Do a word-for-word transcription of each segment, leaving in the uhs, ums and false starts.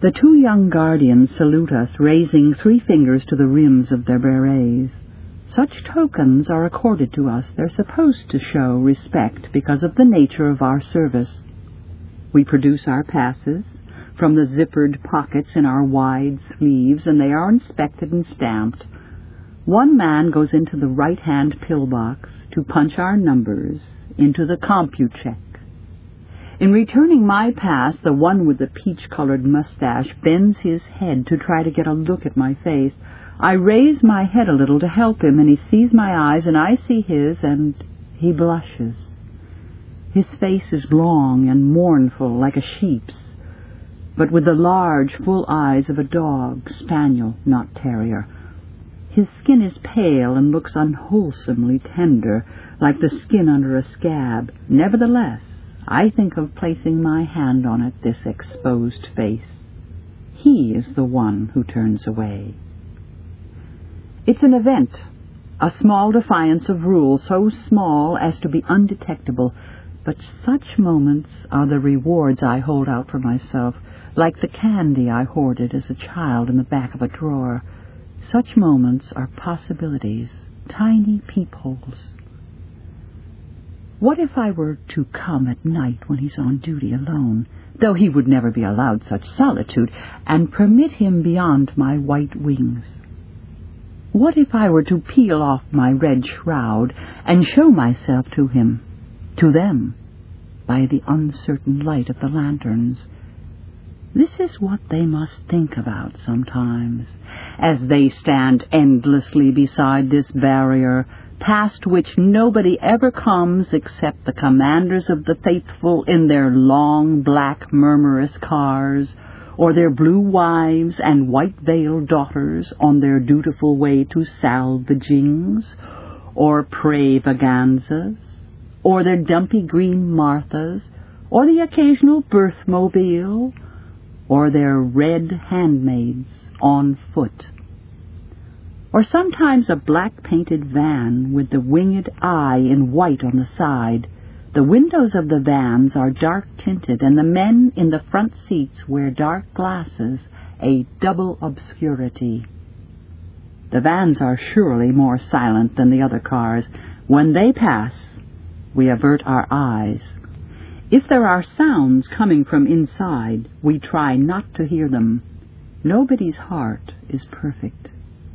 The two young guardians salute us, raising three fingers to the rims of their berets. Such tokens are accorded to us. They're supposed to show respect because of the nature of our service. We produce our passes from the zippered pockets in our wide sleeves, and they are inspected and stamped. One man goes into the right-hand pillbox to punch our numbers into the CompuCheck. In returning my pass, the one with the peach-colored mustache bends his head to try to get a look at my face. I raise my head a little to help him, and he sees my eyes, and I see his, and he blushes. His face is long and mournful, like a sheep's, but with the large, full eyes of a dog, spaniel, not terrier. His skin is pale and looks unwholesomely tender, like the skin under a scab. Nevertheless, I think of placing my hand on it, this exposed face. He is the one who turns away. It's an event, a small defiance of rule, so small as to be undetectable, but such moments are the rewards I hold out for myself, like the candy I hoarded as a child in the back of a drawer. Such moments are possibilities, tiny peepholes. What if I were to come at night when he's on duty alone, though he would never be allowed such solitude, and permit him beyond my white wings? What if I were to peel off my red shroud and show myself to him, to them, by the uncertain light of the lanterns? This is what they must think about sometimes, as they stand endlessly beside this barrier, past which nobody ever comes except the commanders of the faithful in their long, black, murmurous cars, or their blue wives and white-veiled daughters on their dutiful way to salvagings, or prey-vaganzas, or their dumpy green Marthas, or the occasional birthmobile, or their red handmaids on foot. Or sometimes a black-painted van with the winged eye in white on the side. The windows of the vans are dark-tinted, and the men in the front seats wear dark glasses, a double obscurity. The vans are surely more silent than the other cars. When they pass, we avert our eyes. If there are sounds coming from inside, we try not to hear them. Nobody's heart is perfect.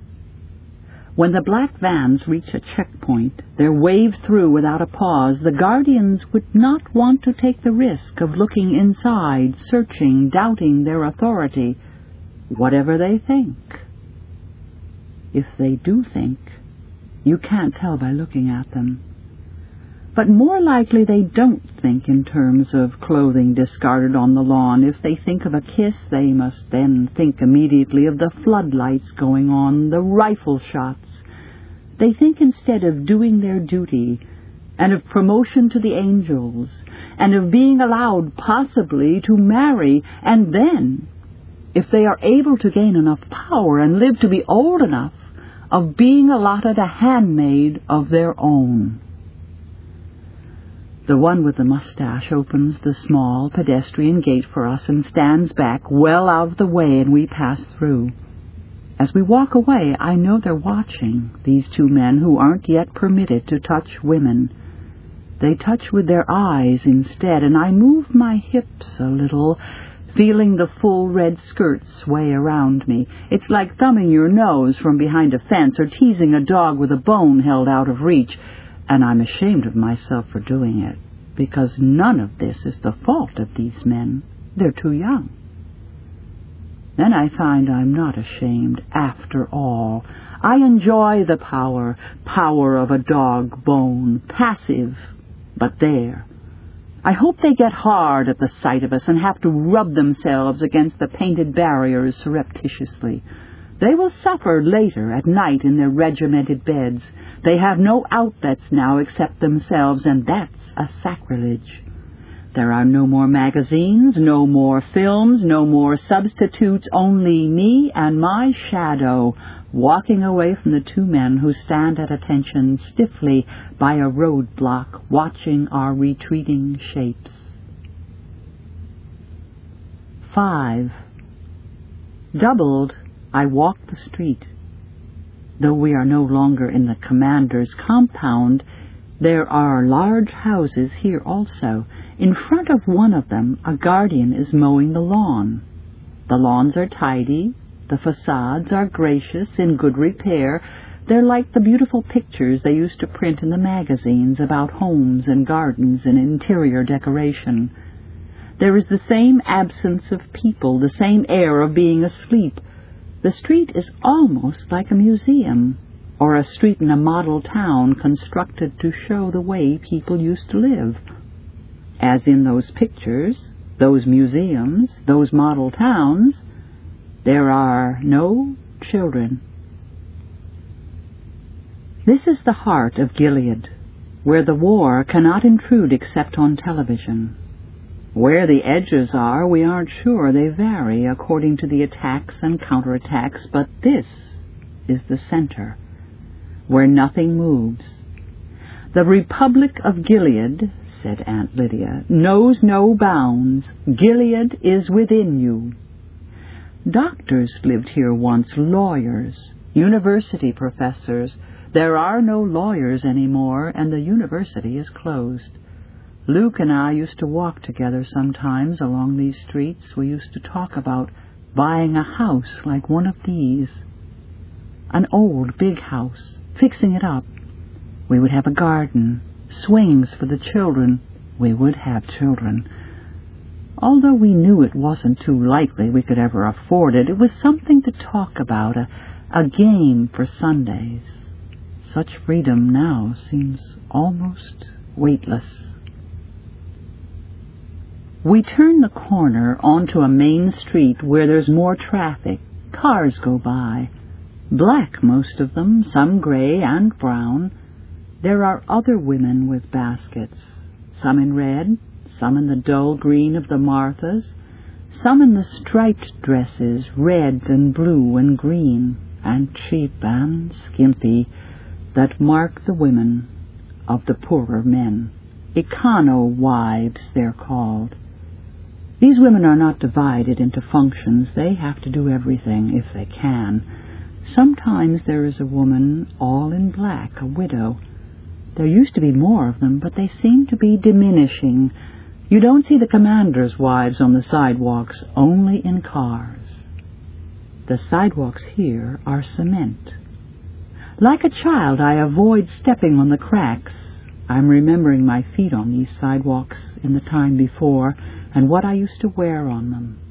When the black vans reach a checkpoint, they're waved through without a pause. The guardians would not want to take the risk of looking inside, searching, doubting their authority, whatever they think. If they do think, you can't tell by looking at them. But more likely they don't think in terms of clothing discarded on the lawn. If they think of a kiss, they must then think immediately of the floodlights going on, the rifle shots. They think instead of doing their duty, and of promotion to the angels, and of being allowed possibly to marry, and then, if they are able to gain enough power and live to be old enough, of being allotted a handmaid of their own. The one with the mustache opens the small pedestrian gate for us and stands back well out of the way, and we pass through. As we walk away, I know they're watching, these two men who aren't yet permitted to touch women. They touch with their eyes instead, and I move my hips a little, feeling the full red skirt sway around me. It's like thumbing your nose from behind a fence or teasing a dog with a bone held out of reach. And I'm ashamed of myself for doing it, because none of this is the fault of these men. They're too young. Then I find I'm not ashamed after all. I enjoy the power, power of a dog bone, passive, but there. I hope they get hard at the sight of us and have to rub themselves against the painted barriers surreptitiously. They will suffer later at night in their regimented beds. They have no outlets now except themselves, and that's a sacrilege. There are no more magazines, no more films, no more substitutes, only me and my shadow, walking away from the two men who stand at attention stiffly by a roadblock, watching our retreating shapes. Five. Doubled, I walked the street. Though we are no longer in the commander's compound, there are large houses here also. In front of one of them, a guardian is mowing the lawn. The lawns are tidy, the facades are gracious, in good repair. They're like the beautiful pictures they used to print in the magazines about homes and gardens and interior decoration. There is the same absence of people, the same air of being asleep. The street is almost like a museum, or a street in a model town constructed to show the way people used to live. As in those pictures, those museums, those model towns, there are no children. This is the heart of Gilead, where the war cannot intrude except on television. Where the edges are, we aren't sure. They vary according to the attacks and counterattacks, but this is the center, where nothing moves. The Republic of Gilead, said Aunt Lydia, knows no bounds. Gilead is within you. Doctors lived here once, lawyers, university professors. There are no lawyers anymore, and the university is closed. Luke and I used to walk together sometimes along these streets. We used to talk about buying a house like one of these, an old big house, fixing it up. We would have a garden, swings for the children. We would have children. Although we knew it wasn't too likely we could ever afford it, it was something to talk about, a, a game for Sundays. Such freedom now seems almost weightless. We turn the corner onto a main street where there's more traffic. Cars go by. Black, most of them, some gray and brown. There are other women with baskets, some in red, some in the dull green of the Marthas, some in the striped dresses, red and blue and green, and cheap and skimpy, that mark the women of the poorer men. Econo wives, they're called. These women are not divided into functions. They have to do everything, if they can. Sometimes there is a woman all in black, a widow. There used to be more of them, but they seem to be diminishing. You don't see the commanders' wives on the sidewalks, only in cars. The sidewalks here are cement. Like a child, I avoid stepping on the cracks. I'm remembering my feet on these sidewalks in the time before, and what I used to wear on them.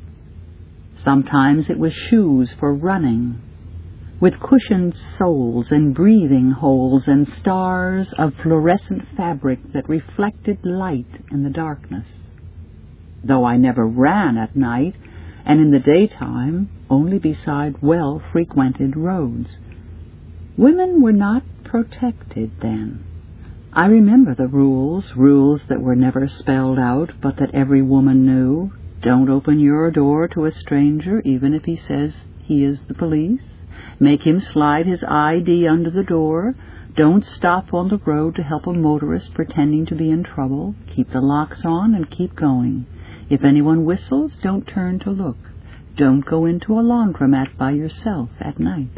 Sometimes it was shoes for running, with cushioned soles and breathing holes and stars of fluorescent fabric that reflected light in the darkness. Though I never ran at night, and in the daytime only beside well-frequented roads. Women were not protected then. I remember the rules, rules that were never spelled out, but that every woman knew. Don't open your door to a stranger, even if he says he is the police. Make him slide his I D under the door. Don't stop on the road to help a motorist pretending to be in trouble. Keep the locks on and keep going. If anyone whistles, don't turn to look. Don't go into a laundromat by yourself at night.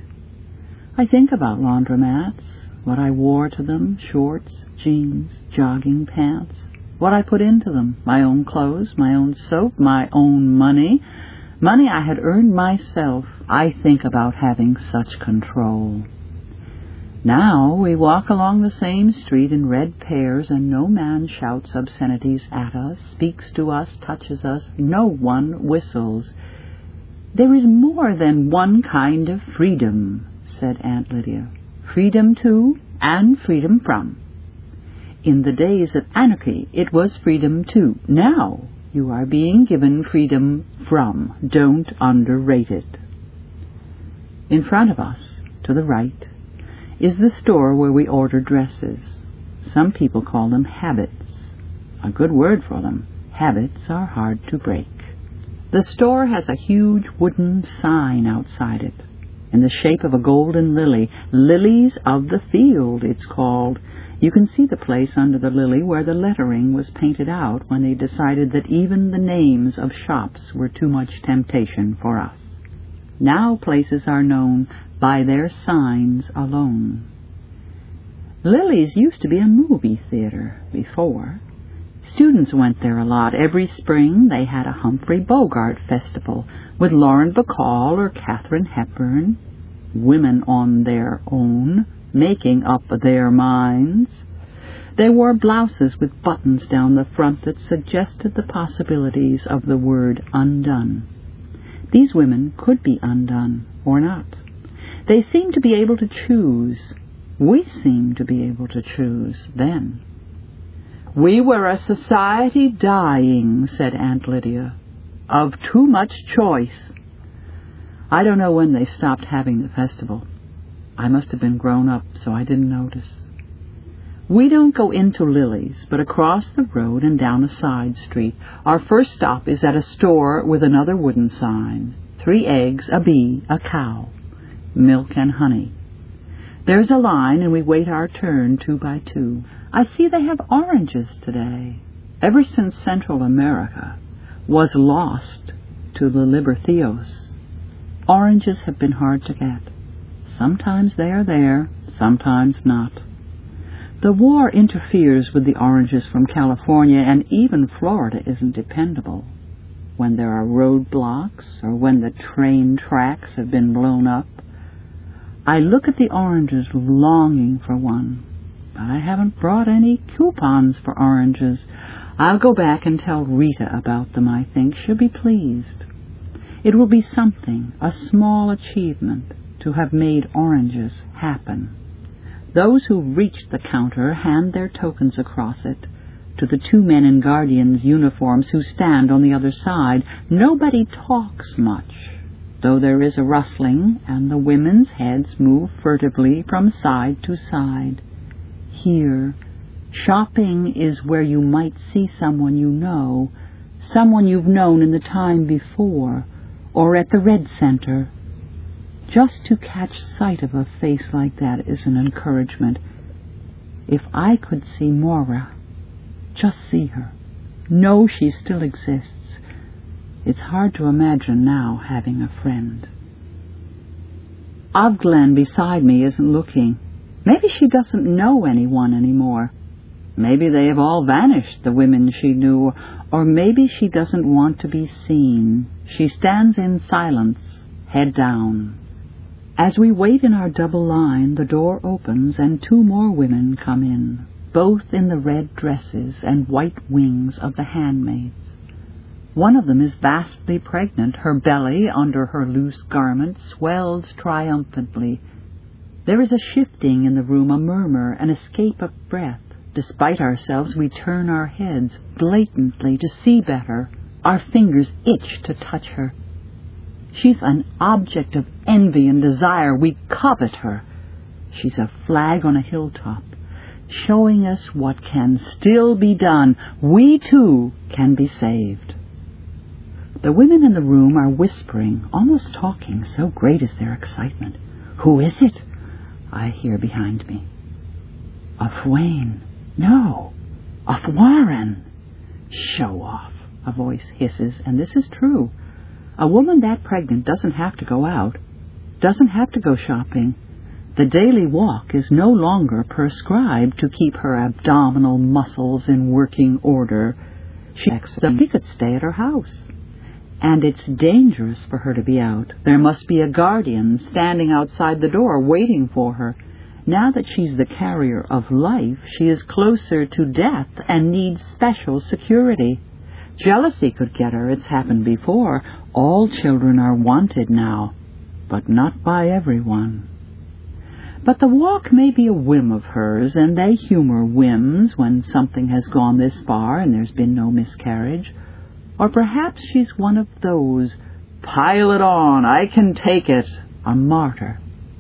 I think about laundromats, what I wore to them, shorts, jeans, jogging pants, what I put into them, my own clothes, my own soap, my own money, money I had earned myself. I think about having such control. Now we walk along the same street in red pairs, and no man shouts obscenities at us, speaks to us, touches us. No one whistles. There is more than one kind of freedom, said Aunt Lydia. Freedom to and freedom from. In the days of anarchy, it was freedom to. Now you are being given freedom from. Don't underrate it. In front of us, to the right, is the store where we order dresses. Some people call them habits. A good word for them. Habits are hard to break. The store has a huge wooden sign outside it, in the shape of a golden lily. Lilies of the Field, it's called. You can see the place under the lily where the lettering was painted out when they decided that even the names of shops were too much temptation for us. Now places are known by their signs alone. Lily's used to be a movie theater before. Students went there a lot. Every spring they had a Humphrey Bogart festival with Lauren Bacall or Katharine Hepburn, women on their own, making up their minds. They wore blouses with buttons down the front that suggested the possibilities of the word undone. These women could be undone or not. They seemed to be able to choose. We seemed to be able to choose then. "We were a society dying," said Aunt Lydia, "of too much choice." I don't know when they stopped having the festival. I must have been grown up, so I didn't notice. We don't go into Lily's, but across the road and down a side street. Our first stop is at a store with another wooden sign. Three eggs, a bee, a cow, milk and honey. There's a line, and we wait our turn two by two. I see they have oranges today. Ever since Central America was lost to the Libertios, oranges have been hard to get. Sometimes they are there, sometimes not. The war interferes with the oranges from California, and even Florida isn't dependable. When there are roadblocks or when the train tracks have been blown up, I look at the oranges longing for one, but I haven't brought any coupons for oranges. I'll go back and tell Rita about them, I think. She'll be pleased. It will be something, a small achievement, to have made oranges happen. Those who reach the counter hand their tokens across it to the two men in Guardians' uniforms who stand on the other side. Nobody talks much, though there is a rustling, and the women's heads move furtively from side to side. Here, shopping is where you might see someone you know, someone you've known in the time before, or at the Red Center. Just to catch sight of a face like that is an encouragement. If I could see Maura, just see her, know she still exists, it's hard to imagine now having a friend. Avglen beside me isn't looking. Maybe she doesn't know anyone anymore. Maybe they have all vanished, the women she knew, or maybe she doesn't want to be seen. She stands in silence, head down. As we wait in our double line, the door opens and two more women come in, both in the red dresses and white wings of the handmaids. One of them is vastly pregnant. Her belly, under her loose garment, swells triumphantly. There is a shifting in the room, a murmur, an escape of breath. Despite ourselves, we turn our heads blatantly to see better. Our fingers itch to touch her. She's an object of envy and desire. We covet her. She's a flag on a hilltop, showing us what can still be done. We, too, can be saved. The women in the room are whispering, almost talking, so great is their excitement. "Who is it?" I hear behind me. "Of Wayne. No, of Warren." "Show off," a voice hisses, and this is true. A woman that pregnant doesn't have to go out, doesn't have to go shopping. The daily walk is no longer prescribed to keep her abdominal muscles in working order. She could stay at her house. And it's dangerous for her to be out. There must be a guardian standing outside the door waiting for her. Now that she's the carrier of life, she is closer to death and needs special security. Jealousy could get her. It's happened before. All children are wanted now, but not by everyone. But the walk may be a whim of hers, and they humor whims when something has gone this far and there's been no miscarriage. Or perhaps she's one of those, "Pile it on, I can take it," a martyr.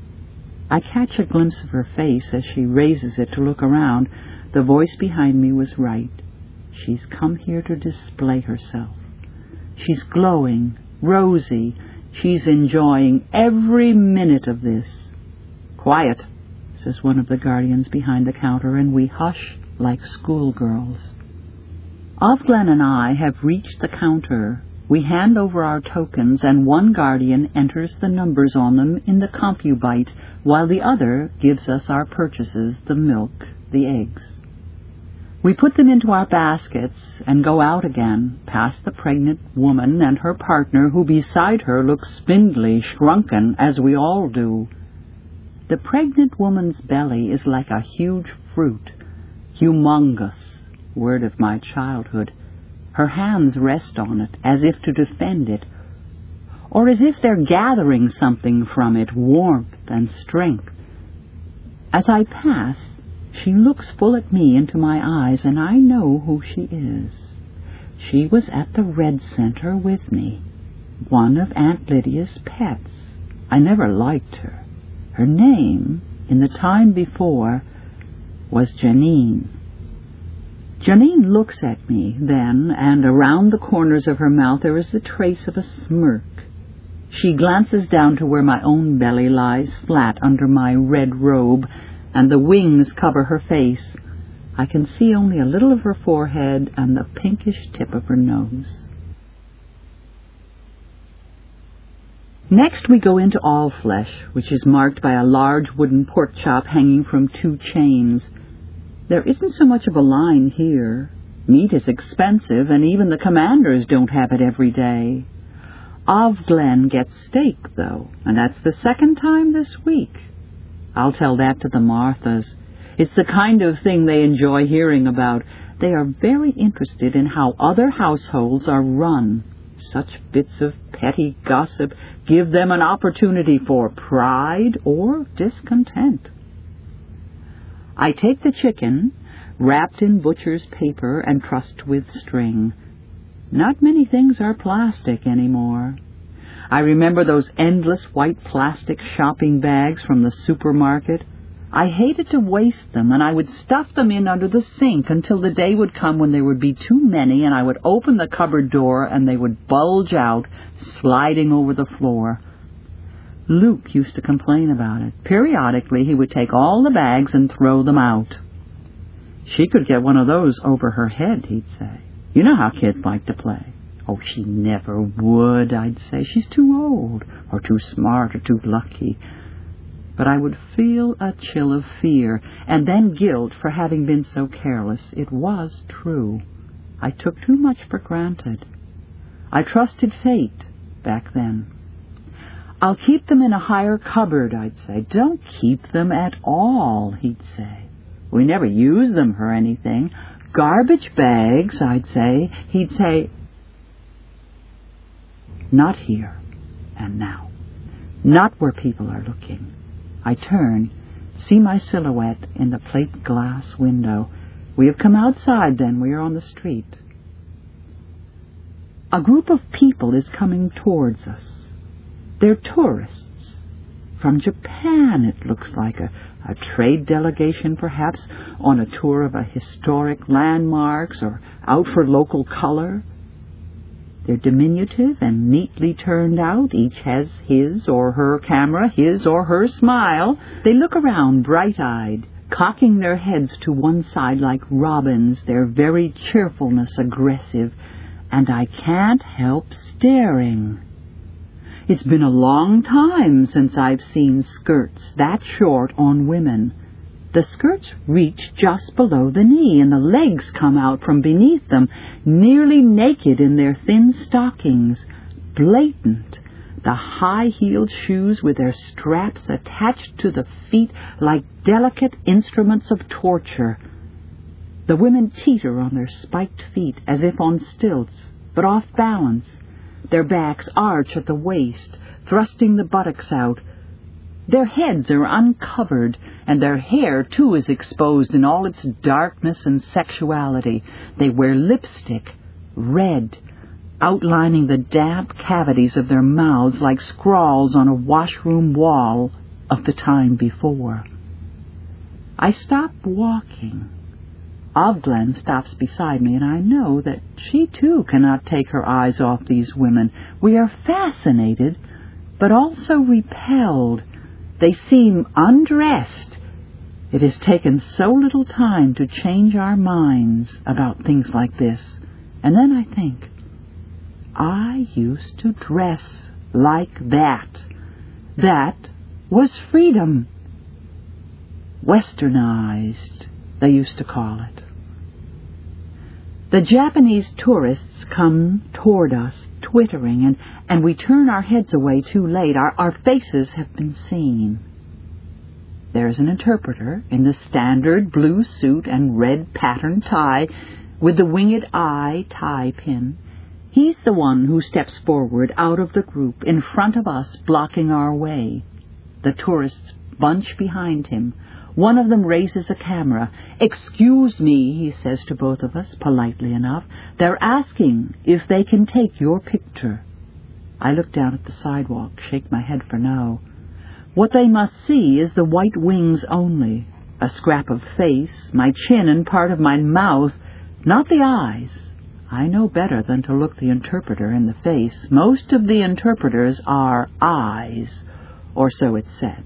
I catch a glimpse of her face as she raises it to look around. The voice behind me was right. She's come here to display herself. She's glowing, rosy. She's enjoying every minute of this. "Quiet," says one of the guardians behind the counter, and we hush like schoolgirls. Avglen and I have reached the counter We hand over our tokens, and one guardian enters the numbers on them in the CompuByte, while the other gives us our purchases, the milk, the eggs. We put them into our baskets and go out again, past the pregnant woman and her partner, who beside her looks spindly, shrunken, as we all do. The pregnant woman's belly is like a huge fruit, humongous, word of my childhood. Her hands rest on it, as if to defend it, or as if they're gathering something from it, warmth and strength. As I pass, she looks full at me into my eyes, and I know who she is. She was at the Red Center with me, one of Aunt Lydia's pets. I never liked her. Her name, in the time before, was Janine. Janine looks at me then, and around the corners of her mouth there is the trace of a smirk. She glances down to where my own belly lies flat under my red robe, and the wings cover her face. I can see only a little of her forehead and the pinkish tip of her nose. Next we go into All Flesh, which is marked by a large wooden pork chop hanging from two chains. There isn't so much of a line here. Meat is expensive, and even the commanders don't have it every day. Ov-Glen gets steak, though, and that's the second time this week. I'll tell that to the Marthas. It's the kind of thing they enjoy hearing about. They are very interested in how other households are run. Such bits of petty gossip give them an opportunity for pride or discontent. I take the chicken, wrapped in butcher's paper and trussed with string. Not many things are plastic anymore. I remember those endless white plastic shopping bags from the supermarket. I hated to waste them, and I would stuff them in under the sink until the day would come when there would be too many, and I would open the cupboard door and they would bulge out, sliding over the floor. Luke used to complain about it. Periodically he would take all the bags and throw them out. She could get one of those over her head, he'd say. You know how kids like to play. Oh, she never would, I'd say. She's too old, or too smart, or too lucky. But I would feel a chill of fear, and then guilt for having been so careless. It was true. I took too much for granted. I trusted fate back then. I'll keep them in a higher cupboard, I'd say. Don't keep them at all, he'd say. We never use them for anything. Garbage bags, I'd say. He'd say, not here and now. Not where people are looking. I turn, see my silhouette in the plate glass window. We have come outside then. We are on the street. A group of people is coming towards us. They're tourists. From Japan, it looks like, a, a trade delegation perhaps, on a tour of a historic landmarks or out for local color. They're diminutive and neatly turned out. Each has his or her camera, his or her smile. They look around bright-eyed, cocking their heads to one side like robins, their very cheerfulness aggressive, and I can't help staring. It's been a long time since I've seen skirts that short on women. The skirts reach just below the knee, and the legs come out from beneath them, nearly naked in their thin stockings, blatant. The high-heeled shoes with their straps attached to the feet like delicate instruments of torture. The women teeter on their spiked feet as if on stilts, but off balance. Their backs arch at the waist, thrusting the buttocks out. Their heads are uncovered, and their hair, too, is exposed in all its darkness and sexuality. They wear lipstick, red, outlining the damp cavities of their mouths like scrawls on a washroom wall of the time before. I stop walking. Ov-Glen stops beside me, and I know that she, too, cannot take her eyes off these women. We are fascinated, but also repelled. They seem undressed. It has taken so little time to change our minds about things like this. And then I think, I used to dress like that. That was freedom. Westernized, they used to call it. The Japanese tourists come toward us, twittering, and, and we turn our heads away too late. Our, our faces have been seen. There's an interpreter in the standard blue suit and red patterned tie with the winged eye tie pin. He's the one who steps forward out of the group in front of us, blocking our way. The tourists bunch behind him. One of them raises a camera. "Excuse me," he says to both of us, politely enough. "They're asking if they can take your picture." I look down at the sidewalk, shake my head for no. What they must see is the white wings only, a scrap of face, my chin and part of my mouth, not the eyes. I know better than to look the interpreter in the face. Most of the interpreters are eyes, or so it's said.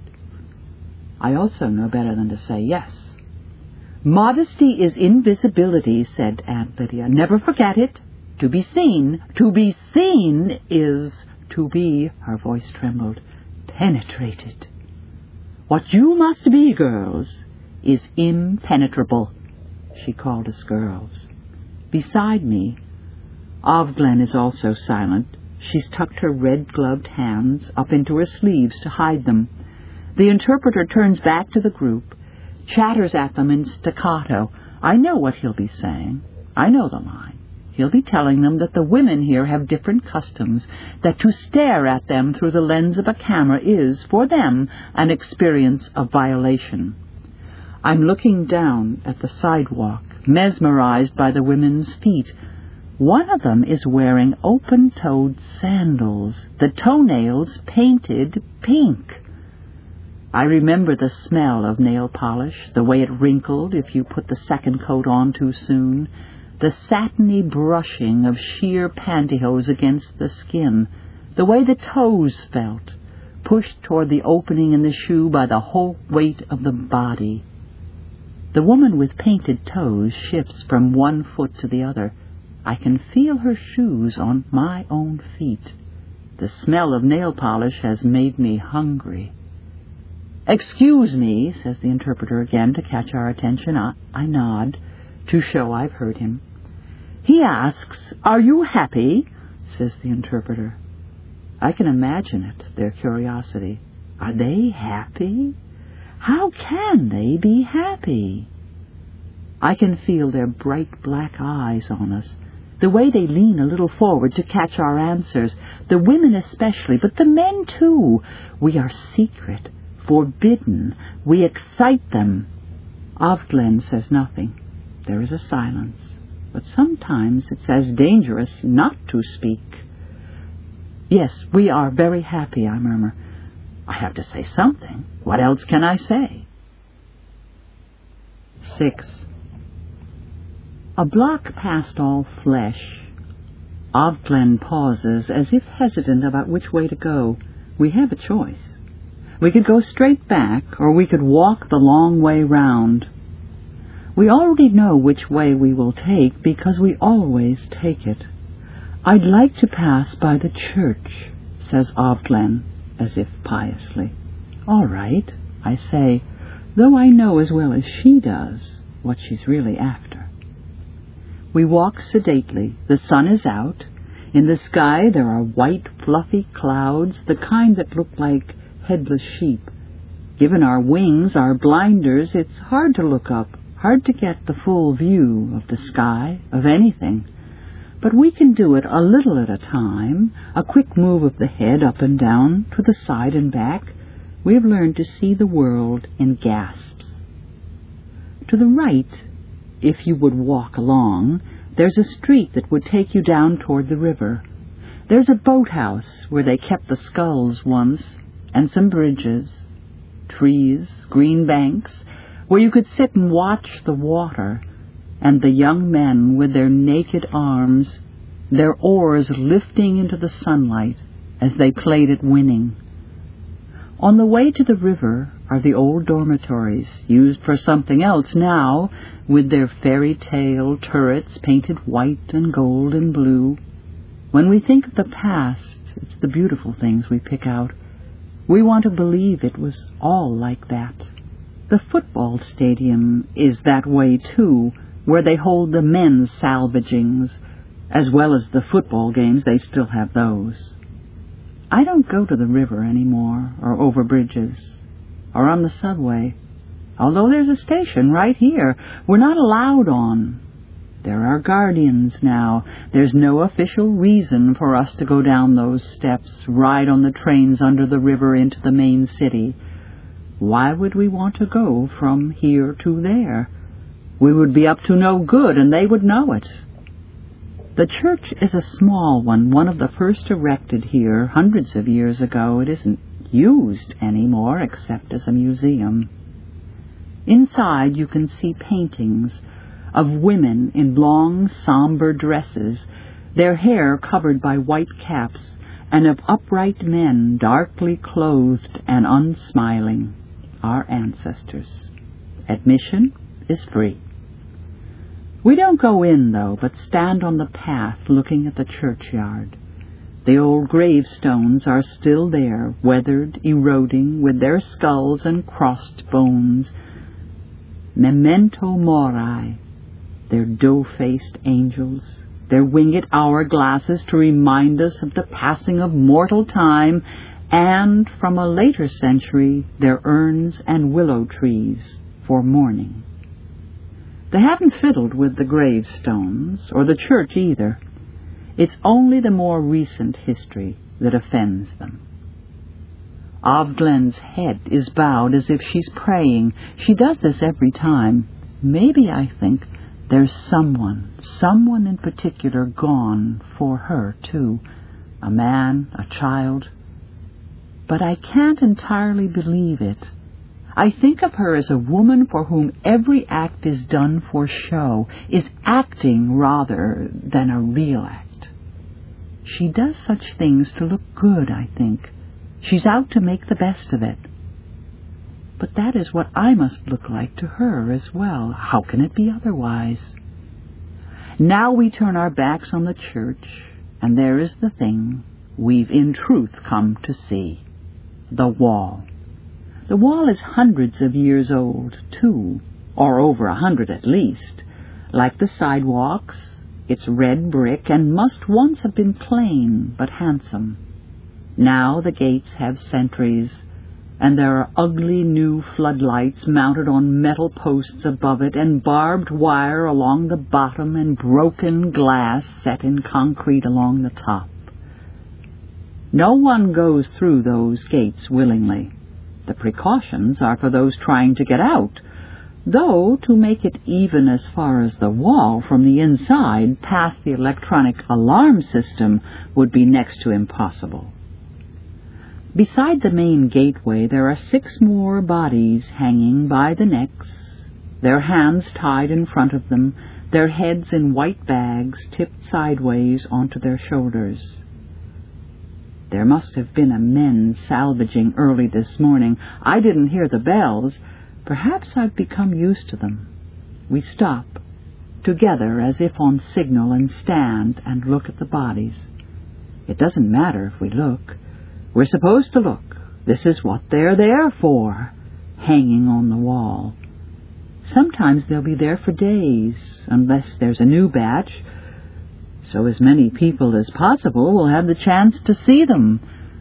I also know better than to say yes. "Modesty is invisibility," said Aunt Lydia. "Never forget it. To be seen, to be seen is to be," her voice trembled, "penetrated. What you must be, girls, is impenetrable." She called us girls. Beside me, Ovglen is also silent. She's tucked her red-gloved hands up into her sleeves to hide them. The interpreter turns back to the group, chatters at them in staccato. I know what he'll be saying. I know the line. He'll be telling them that the women here have different customs, that to stare at them through the lens of a camera is, for them, an experience of violation. I'm looking down at the sidewalk, mesmerized by the women's feet. One of them is wearing open-toed sandals, the toenails painted pink. I remember the smell of nail polish, the way it wrinkled if you put the second coat on too soon, the satiny brushing of sheer pantyhose against the skin, the way the toes felt, pushed toward the opening in the shoe by the whole weight of the body. The woman with painted toes shifts from one foot to the other. I can feel her shoes on my own feet. The smell of nail polish has made me hungry. "Excuse me," says the interpreter again to catch our attention. I, I nod to show I've heard him. He asks, "Are you happy?" says the interpreter. I can imagine it, their curiosity. Are they happy? How can they be happy? I can feel their bright black eyes on us, the way they lean a little forward to catch our answers, the women especially, but the men too. We are secret, forbidden. We excite them. Ovglen says nothing. There is a silence, but sometimes it's as dangerous not to speak. "Yes, we are very happy," I murmur. I have to say something. What else can I say? Six. A block past all flesh. Ovglen pauses, as if hesitant about which way to go. We have a choice. We could go straight back, or we could walk the long way round. We already know which way we will take, because we always take it. "I'd like to pass by the church," says Ovglen, as if piously. "All right," I say, though I know as well as she does what she's really after. We walk sedately. The sun is out. In the sky there are white, fluffy clouds, the kind that look like headless sheep. Given our wings, our blinders, it's hard to look up, hard to get the full view of the sky, of anything. But we can do it a little at a time, a quick move of the head up and down, to the side and back. We have learned to see the world in gasps. To the right, if you would walk along, there's a street that would take you down toward the river. There's a boathouse where they kept the sculls once, and some bridges, trees, green banks, where you could sit and watch the water, and the young men with their naked arms, their oars lifting into the sunlight as they played at winning. On the way to the river are the old dormitories, used for something else now, with their fairy tale turrets painted white and gold and blue. When we think of the past, it's the beautiful things we pick out. We want to believe it was all like that. The football stadium is that way, too, where they hold the men's salvagings. As well as the football games, they still have those. I don't go to the river anymore, or over bridges, or on the subway. Although there's a station right here, we're not allowed on. There are guardians now. There's no official reason for us to go down those steps, ride on the trains under the river into the main city. Why would we want to go from here to there? We would be up to no good, and they would know it. The church is a small one, one of the first erected here hundreds of years ago. It isn't used anymore except as a museum. Inside you can see paintings of women in long, somber dresses, their hair covered by white caps, and of upright men darkly clothed and unsmiling, our ancestors. Admission is free. We don't go in, though, but stand on the path looking at the churchyard. The old gravestones are still there, weathered, eroding, with their skulls and crossed bones. Memento mori, their dough-faced angels, their winged hourglasses to remind us of the passing of mortal time, and, from a later century, their urns and willow trees for mourning. They haven't fiddled with the gravestones, or the church either. It's only the more recent history that offends them. Ov Glen's head is bowed as if she's praying. She does this every time. Maybe, I think, there's someone, someone in particular gone for her, too. A man, a child. But I can't entirely believe it. I think of her as a woman for whom every act is done for show, is acting rather than a real act. She does such things to look good, I think. She's out to make the best of it. But that is what I must look like to her as well. How can it be otherwise? Now we turn our backs on the church, and there is the thing we've in truth come to see. The wall. The wall is hundreds of years old, too, or over a hundred at least. Like the sidewalks, it's red brick and must once have been plain but handsome. Now the gates have sentries, and there are ugly new floodlights mounted on metal posts above it, and barbed wire along the bottom, and broken glass set in concrete along the top. No one goes through those gates willingly. The precautions are for those trying to get out, though to make it even as far as the wall from the inside past the electronic alarm system would be next to impossible. Beside the main gateway there are six more bodies hanging by the necks, their hands tied in front of them, their heads in white bags tipped sideways onto their shoulders. There must have been a men salvaging early this morning. I didn't hear the bells. Perhaps I've become used to them. We stop, together as if on signal, and stand and look at the bodies. It doesn't matter if we look. We're supposed to look. This is what they're there for, hanging on the wall. Sometimes they'll be there for days, unless there's a new batch, so as many people as possible will have the chance to see them.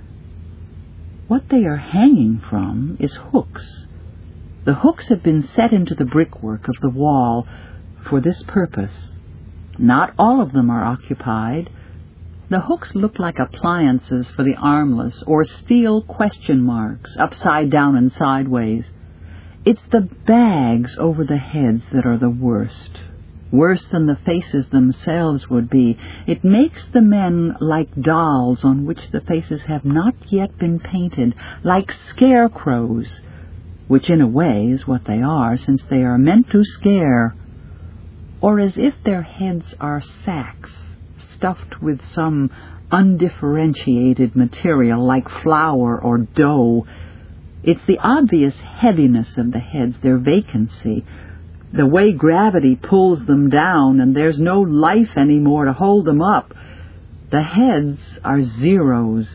What they are hanging from is hooks. The hooks have been set into the brickwork of the wall for this purpose. Not all of them are occupied. The hooks look like appliances for the armless, or steel question marks, upside down and sideways. It's the bags over the heads that are the worst. Worse than the faces themselves would be. It makes the men like dolls on which the faces have not yet been painted, like scarecrows, which in a way is what they are, since they are meant to scare, or as if their heads are sacks, stuffed with some undifferentiated material like flour or dough. It's the obvious heaviness of the heads, their vacancy, the way gravity pulls them down and there's no life anymore to hold them up. The heads are zeros.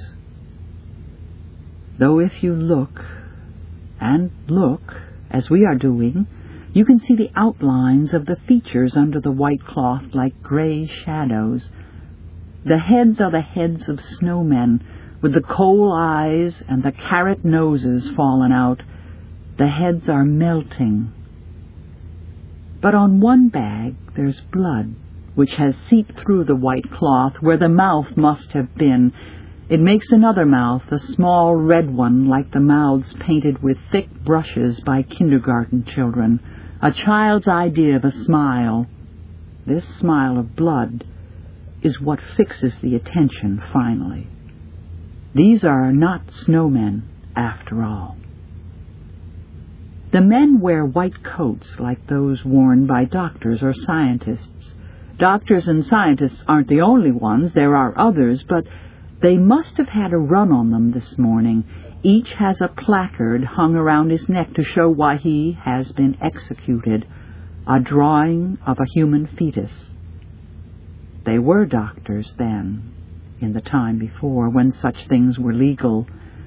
Though if you look, and look, as we are doing, you can see the outlines of the features under the white cloth like gray shadows. The heads are the heads of snowmen, with the coal eyes and the carrot noses fallen out. The heads are melting. But on one bag there's blood, which has seeped through the white cloth where the mouth must have been. It makes another mouth, a small red one like the mouths painted with thick brushes by kindergarten children, a child's idea of a smile. This smile of blood is what fixes the attention finally. These are not snowmen, after all. The men wear white coats like those worn by doctors or scientists. Doctors and scientists aren't the only ones. There are others, but they must have had a run on them this morning. Each has a placard hung around his neck to show why he has been executed, a drawing of a human fetus. They were doctors then, in the time before, when such things were legal.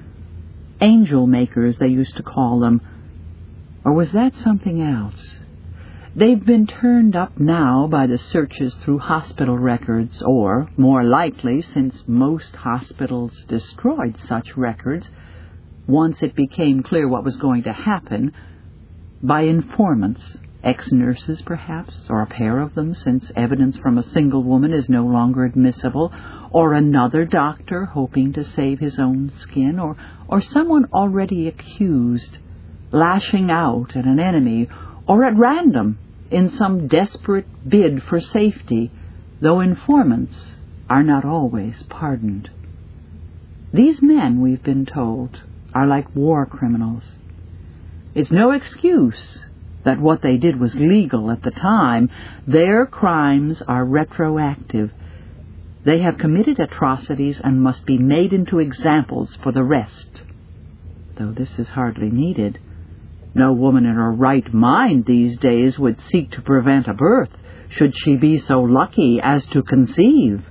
Angel makers, they used to call them. Or was that something else? They've been turned up now by the searches through hospital records, or, more likely, since most hospitals destroyed such records, once it became clear what was going to happen, by informants, ex-nurses perhaps, or a pair of them, since evidence from a single woman is no longer admissible, or another doctor hoping to save his own skin, or, or someone already accused, lashing out at an enemy, or at random, in some desperate bid for safety, though informants are not always pardoned. These men, we've been told, are like war criminals. It's no excuse that what they did was legal at the time. Their crimes are retroactive. They have committed atrocities and must be made into examples for the rest, though this is hardly needed. No woman in her right mind these days would seek to prevent a birth, should she be so lucky as to conceive.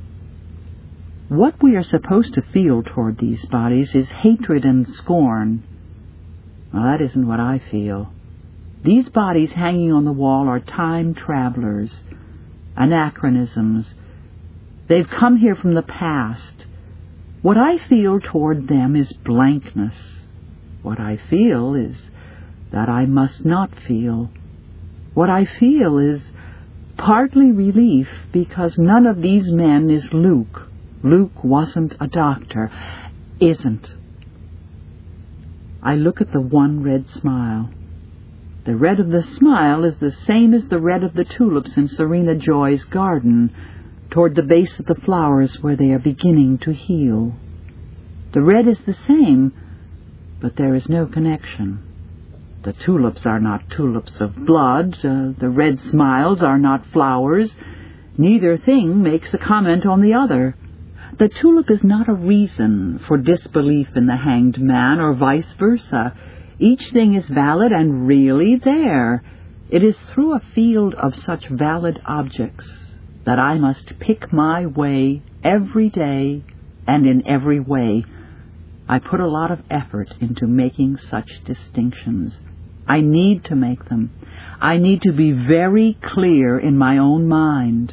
What we are supposed to feel toward these bodies is hatred and scorn. Well, that isn't what I feel. These bodies hanging on the wall are time travelers, anachronisms. They've come here from the past. What I feel toward them is blankness. What I feel is that I must not feel. What I feel is partly relief because none of these men is Luke. Luke wasn't a doctor. Isn't. I look at the one red smile. The red of the smile is the same as the red of the tulips in Serena Joy's garden, toward the base of the flowers where they are beginning to heal. The red is the same, but there is no connection. The tulips are not tulips of blood. Uh, the red smiles are not flowers. Neither thing makes a comment on the other. The tulip is not a reason for disbelief in the hanged man, or vice versa. Each thing is valid and really there. It is through a field of such valid objects that I must pick my way every day and in every way. I put a lot of effort into making such distinctions. I need to make them. I need to be very clear in my own mind.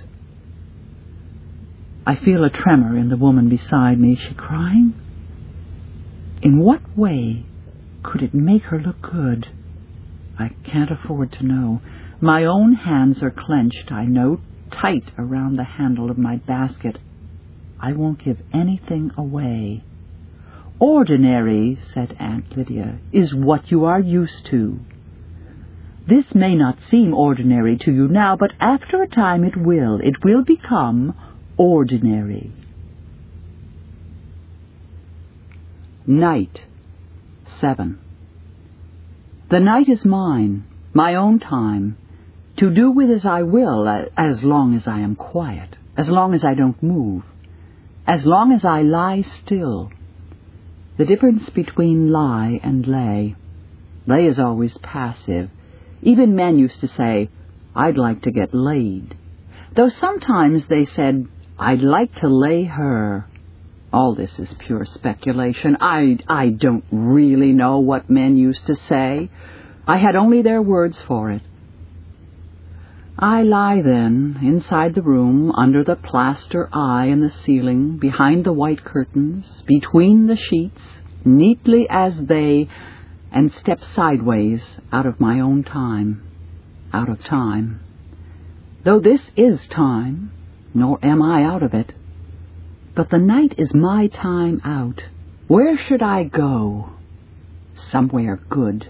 I feel a tremor in the woman beside me. Is she crying? In what way could it make her look good? I can't afford to know. My own hands are clenched, I know, tight around the handle of my basket. I won't give anything away. Ordinary, said Aunt Lydia, is what you are used to. This may not seem ordinary to you now, but after a time it will. It will become ordinary. Night. Seven. The night is mine, my own time, to do with as I will, as long as I am quiet, as long as I don't move, as long as I lie still. The difference between lie and lay. Lay is always passive. Even men used to say, I'd like to get laid. Though sometimes they said, I'd like to lay her. All this is pure speculation. I, I don't really know what men used to say. I had only their words for it. I lie then, inside the room, under the plaster eye in the ceiling, behind the white curtains, between the sheets, neatly as they, and step sideways out of my own time, out of time. Though this is time, nor am I out of it. But the night is my time out. Where should I go? Somewhere good.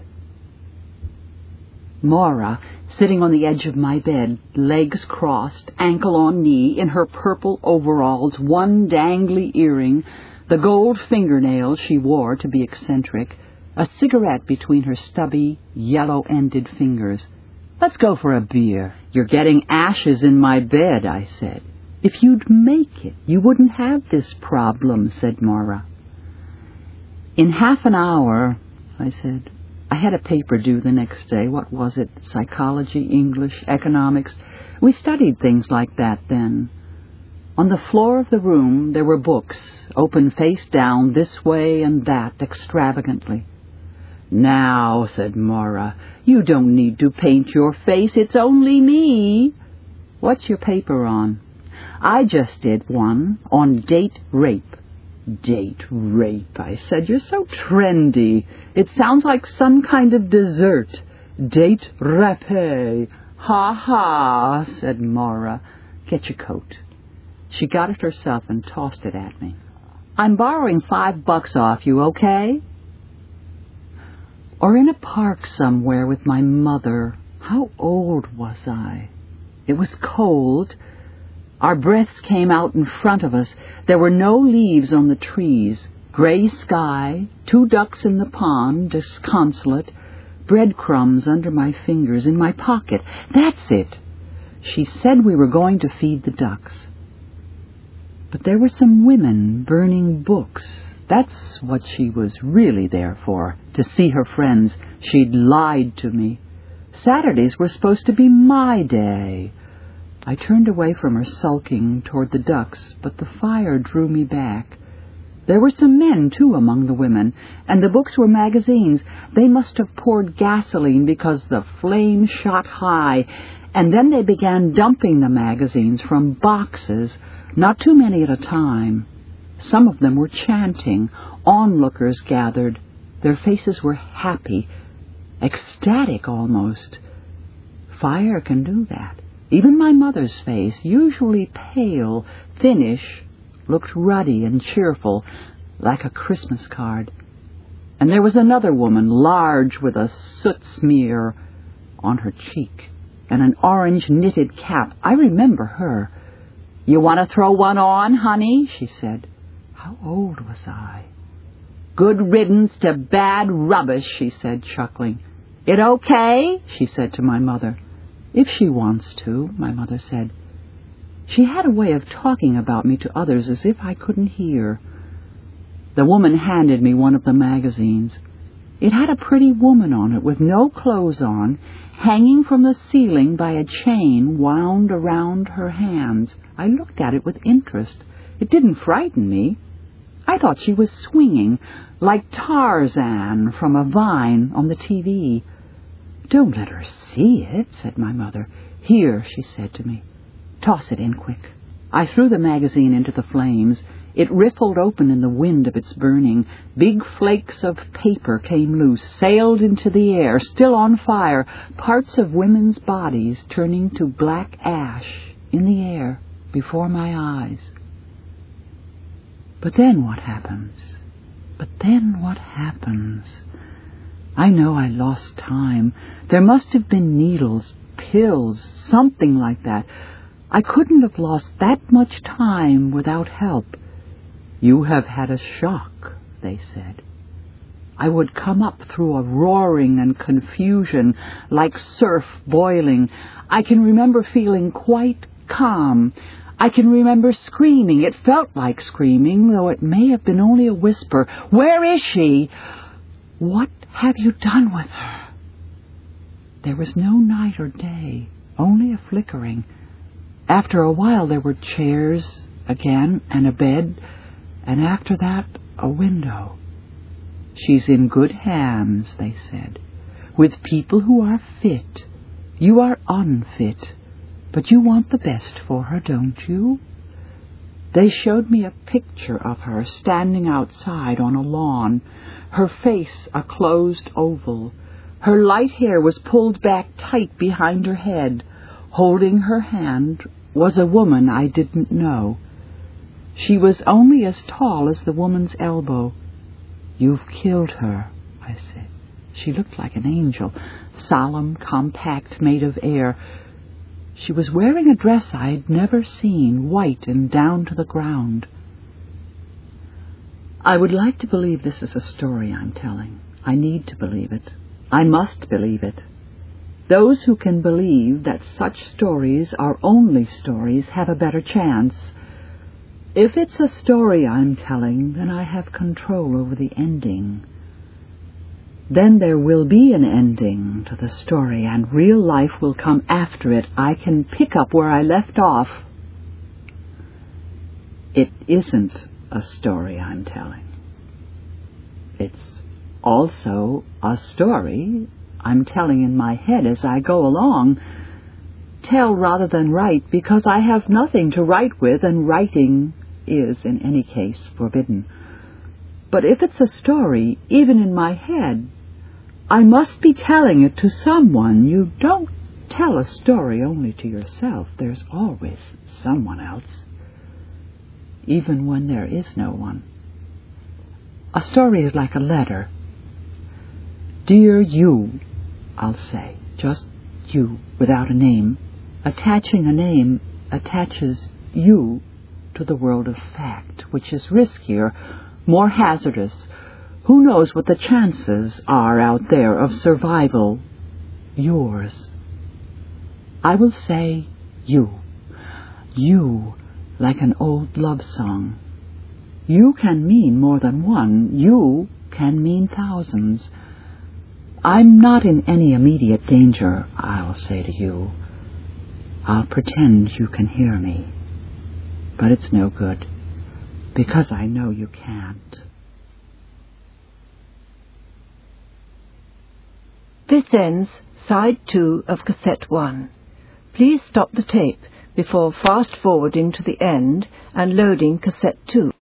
Maura, sitting on the edge of my bed, legs crossed, ankle on knee, in her purple overalls, one dangly earring, the gold fingernails she wore to be eccentric, a cigarette between her stubby, yellow-ended fingers. Let's go for a beer. You're getting ashes in my bed, I said. If you'd make it, you wouldn't have this problem, said Maura. In half an hour, I said. I had a paper due the next day. What was it? Psychology, English, economics. We studied things like that then. On the floor of the room there were books, open face down, this way and that, extravagantly. Now, said Maura, you don't need to paint your face. It's only me. What's your paper on? I just did one on date rape. Date rape, I said. You're so trendy. It sounds like some kind of dessert. Date rape. Ha ha, said Maura. Get your coat. She got it herself and tossed it at me. I'm borrowing five bucks off you, okay? Or in a park somewhere with my mother. How old was I? It was cold. Our breaths came out in front of us. There were no leaves on the trees. Gray sky, two ducks in the pond, disconsolate, breadcrumbs under my fingers, in my pocket. That's it. She said we were going to feed the ducks. But there were some women burning books. That's what she was really there for, to see her friends. She'd lied to me. Saturdays were supposed to be my day. I turned away from her, sulking toward the ducks, but the fire drew me back. There were some men, too, among the women, and the books were magazines. They must have poured gasoline because the flame shot high, and then they began dumping the magazines from boxes, not too many at a time. Some of them were chanting. Onlookers gathered. Their faces were happy, ecstatic almost. Fire can do that. Even my mother's face, usually pale, thinnish, looked ruddy and cheerful, like a Christmas card. And there was another woman, large, with a soot smear on her cheek, and an orange knitted cap. I remember her. You want to throw one on, honey? She said. How old was I? Good riddance to bad rubbish, she said, chuckling. It okay? She said to my mother. If she wants to, my mother said. She had a way of talking about me to others as if I couldn't hear. The woman handed me one of the magazines. It had a pretty woman on it with no clothes on, hanging from the ceiling by a chain wound around her hands. I looked at it with interest. It didn't frighten me. I thought she was swinging, like Tarzan from a vine on the T V. Don't let her see it, said my mother. Here, she said to me. Toss it in quick. I threw the magazine into the flames. It riffled open in the wind of its burning. Big flakes of paper came loose, sailed into the air, still on fire, parts of women's bodies turning to black ash in the air before my eyes. But then what happens? But then what happens? I know I lost time. There must have been needles, pills, something like that. I couldn't have lost that much time without help. You have had a shock, they said. I would come up through a roaring and confusion, like surf boiling. I can remember feeling quite calm. I can remember screaming. It felt like screaming, though it may have been only a whisper. Where is she? What have you done with her? There was no night or day, only a flickering. After a while there were chairs again, and a bed, and after that, a window. She's in good hands, they said, with people who are fit. You are unfit, but you want the best for her, don't you? They showed me a picture of her standing outside on a lawn, her face a closed oval. Her light hair was pulled back tight behind her head. Holding her hand was a woman I didn't know. She was only as tall as the woman's elbow. You've killed her, I said. She looked like an angel, solemn, compact, made of air. She was wearing a dress I'd never seen, white and down to the ground. I would like to believe this is a story I'm telling. I need to believe it. I must believe it. Those who can believe that such stories are only stories have a better chance. If it's a story I'm telling, then I have control over the ending. Then there will be an ending to the story, and real life will come after it. I can pick up where I left off. It isn't a story I'm telling. It's also a story I'm telling in my head as I go along. Tell rather than write, because I have nothing to write with, and writing is, in any case, forbidden. But if it's a story, even in my head, I must be telling it to someone. You don't tell a story only to yourself. There's always someone else, even when there is no one. A story is like a letter. Dear you, I'll say, just you, without a name. Attaching a name attaches you to the world of fact, which is riskier, more hazardous. Who knows what the chances are out there of survival? Yours. I will say you. You, like an old love song. You can mean more than one. You can mean thousands. I'm not in any immediate danger, I'll say to you. I'll pretend you can hear me. But it's no good, because I know you can't. This ends side two of cassette one. Please stop the tape before fast forwarding to the end and loading cassette two.